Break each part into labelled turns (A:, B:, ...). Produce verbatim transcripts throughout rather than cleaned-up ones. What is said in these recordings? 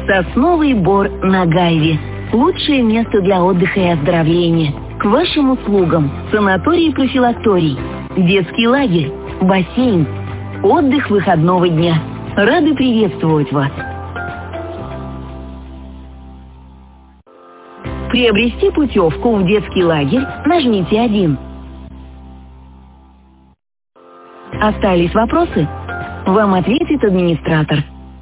A: Сосновый Бор на Гайве. Лучшее место для отдыха и оздоровления. К вашим услугам санаторий-профилакторий, детский лагерь, бассейн, отдых выходного дня. Рады приветствовать вас. Приобрести путевку в детский лагерь нажмите один. Остались вопросы? Вам ответит администратор.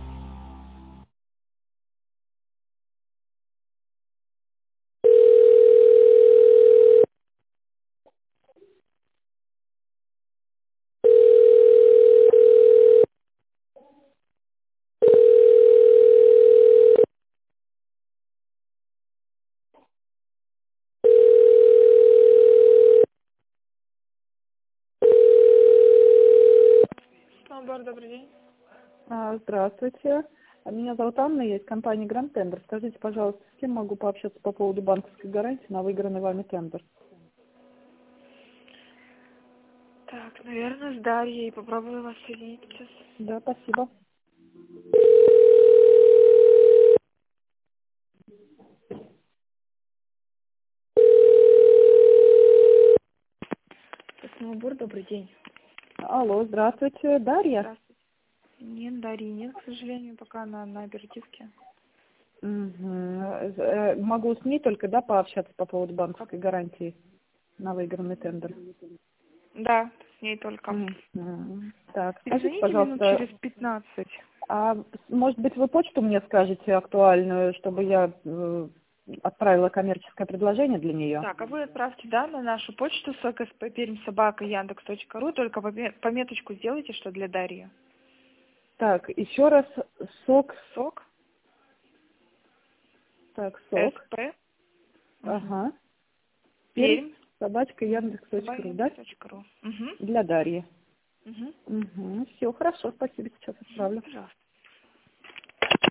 B: Сноуборд, добрый день.
C: А, Здравствуйте. А Меня зовут Анна, я из компании Grand Tender. Скажите, пожалуйста, с кем могу пообщаться по поводу банковской гарантии на выигранный вами тендер?
B: Так, наверное, с Дарьей. Попробую вас соединить сейчас.
C: Да, спасибо.
B: Сноуборд, добрый день.
C: Алло, здравствуйте. Дарья?
B: Здравствуйте. Нет, Дарьи нет, к сожалению, пока она на оперативке.
C: Угу. Э, Могу с ней только, да, пообщаться по поводу банковской гарантии на выигранный тендер?
B: Да, с ней только.
C: Угу. Так, скажите,
B: Перезвоните минут
C: пожалуйста,
B: через пятнадцать.
C: а может быть вы почту мне скажете актуальную, чтобы я э, отправила коммерческое предложение для нее?
B: Так, а вы отправьте, да, на нашу почту соксп пермь собака яндекс точка ру, только поме- пометочку сделайте, что для Дарьи.
C: Так, еще раз, сок,
B: Сок,
C: так, сок,
B: сп,
C: ага, пермь,
B: пермь,
C: собачка, яндекс точка ру, да?
B: яндекс точка ру. Угу.
C: Для Дарьи.
B: Угу.
C: Угу. Все, хорошо, спасибо, сейчас отправлю.
B: Пожалуйста.